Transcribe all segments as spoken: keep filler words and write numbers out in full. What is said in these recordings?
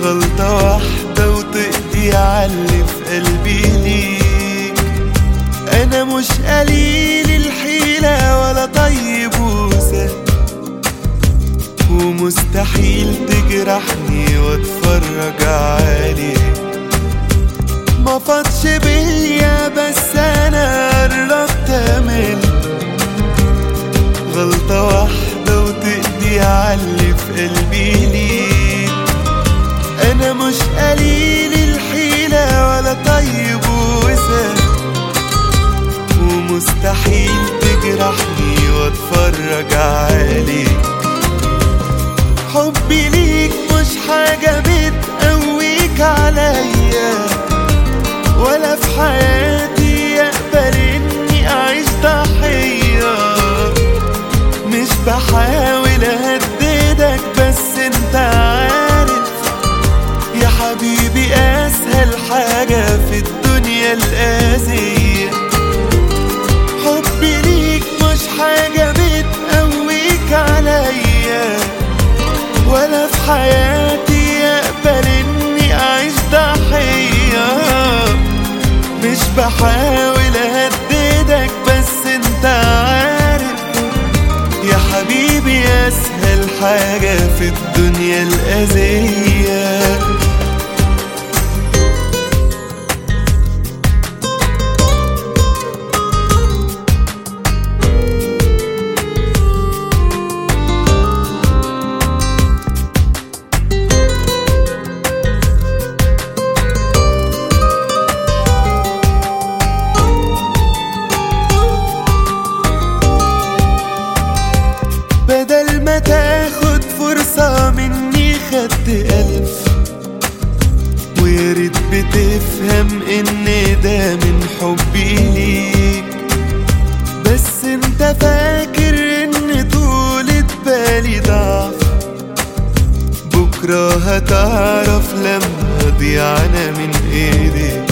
غلطة واحدة وتقضي عاللي في قلبي ليك. أنا مش قليل الحيلة ولا طيب وسهل، ومستحيل تجرحني واتفرج عليك. ما فاضش بيا بس أنا قربت أمل، غلطة واحدة وتقضي عاللي في قلبي ليك. أنا مش قليل الحيلة ولا طيب وسهل، ومستحيل تجرحني واتفرج عليك. حبي ليك مش حاجة بتقويك عليا، ولا في حياتي يقبل اني اعيش ضحية. مش بحاول اهددك بس انت عارف يا حبيبي اسهل حاجة في الدنيا الأذية. حبي ليك مش حاجة بتقويك عليا، ولا في حياتي يقبل اني اعيش ضحية. مش بحاول اهددك بس انت عارف يا حبيبي اسهل حاجة في الدنيا الأذية. بدل ما تاخد فرصة مني خدت ألف، وياريت بتفهم إن ده من حبي ليك. بس انت فاكر إن طولة بالي ضعف، بكرة هتعرف لما أضيع أنا من إيديك.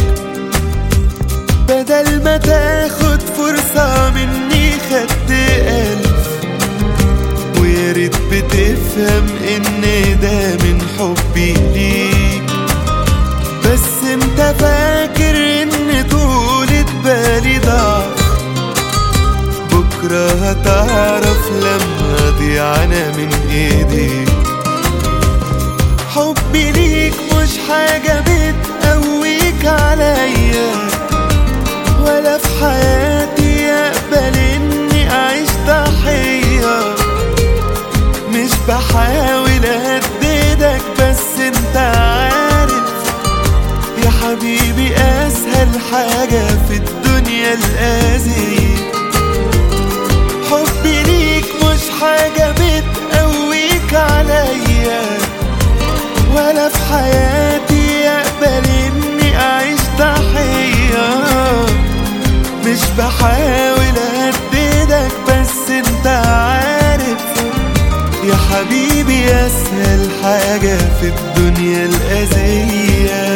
بدل ما تاخد فرصة مني خدت ألف، وياريت بتفهم ان ده من حبي ليك. بس انت فاكر ان طولة بالي ضعف، بكرة هتعرف لما اضيع انا من ايديك. حبي ليك مش حاجة بتقويك عليا، ولا في حياتي يقبل اني اعيش ضحية. مش بحاول اهددك بس انت عارف يا حبيبي اسهل حاجة في الدنيا الأذية. حبي ليك مش حاجة بتقويك عليا، ولا في حياتي يقبل اني اعيش ضحية. مش بحاول اهددك بس انت عارف يا حبيبي اسهل حاجة في الدنيا الأذية.